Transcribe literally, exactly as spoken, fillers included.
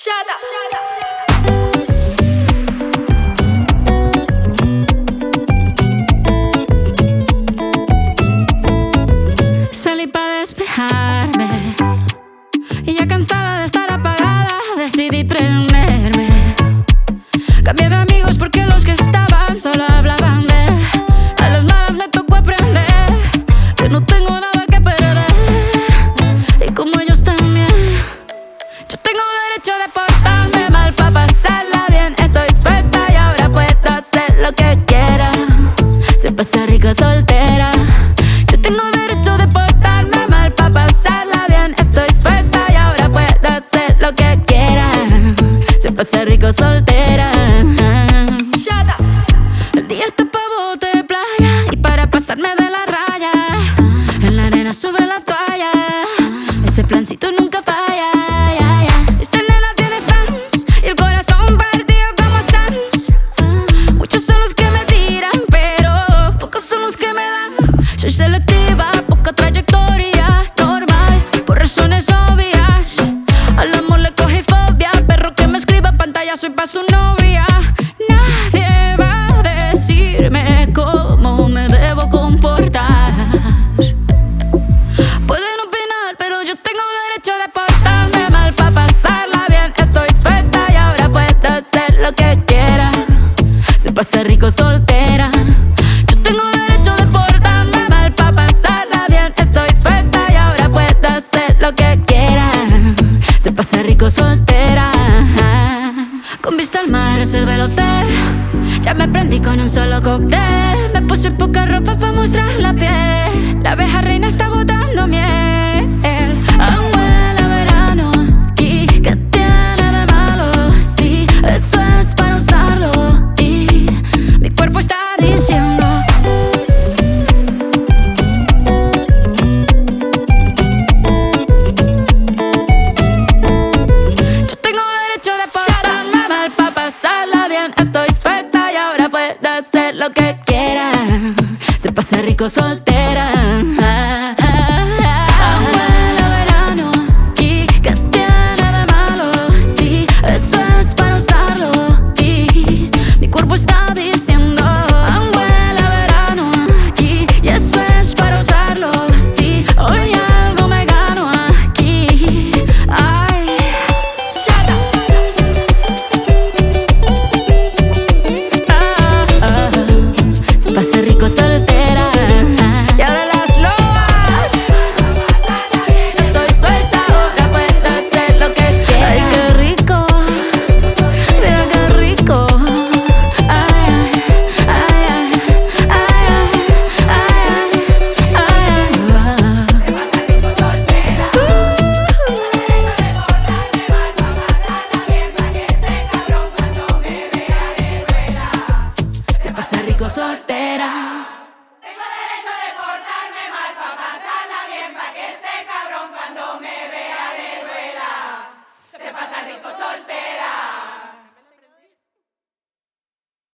Shut up. Shut up. Salí pa' despejarme y ya cansada de estar apagada decidí prenderme. Cambié de amigos porque los que estaban solo hablaban de él. A las malas me tocó aprender que no tengo nada que perder. Y como ellos también, yo tengo derecho de portarme mal pa' pasarla bien. Estoy suelta y ahora puedo hacer lo que quiera. Se pasa rico soltera. Yo tengo derecho de portarme mal pa' pasarla bien. Estoy suelta y ahora puedo hacer lo que quiera. Se pasa rico soltera. El día está pa' bote de playa y para pasarme de la raya. En la arena sobre la toalla, ese plancito nunca falla. Esta nena tiene fans y el corazón partido como Sans. Muchos son los que me tiran, pero pocos son los que me dan. Soy selectiva, poca trayectoria, normal, por razones obvias. Al amor le cogí fobia, perro que me escriba pantalla, soy pa' su novia. Nadie va a decirme cómo me debo comportar. Pueden opinar, pero yo tengo derecho de portarme mal pa' pasarla bien. Estoy suelta y ahora puedo hacer lo que quiera. Se pasa rico soltera. Yo tengo derecho de portarme mal pa' pasarla bien. Estoy suelta y ahora puedo hacer lo que quiera. Se pasa rico soltera. Con vista al mar reservé el hotel. Ya me prendí con un solo cóctel. Me puse poca ropa pa' mostrar la piel. La abeja reina está botando miel. Aún huele a verano aquí. ¿Qué tiene de malo? Sí, eso es para usarlo. Y mi cuerpo está diciendo: yo tengo derecho de portarme mal pa' pasarla bien. Estoy suelta y ahora puedo hacer lo que quiera. Se pasa rico soltera.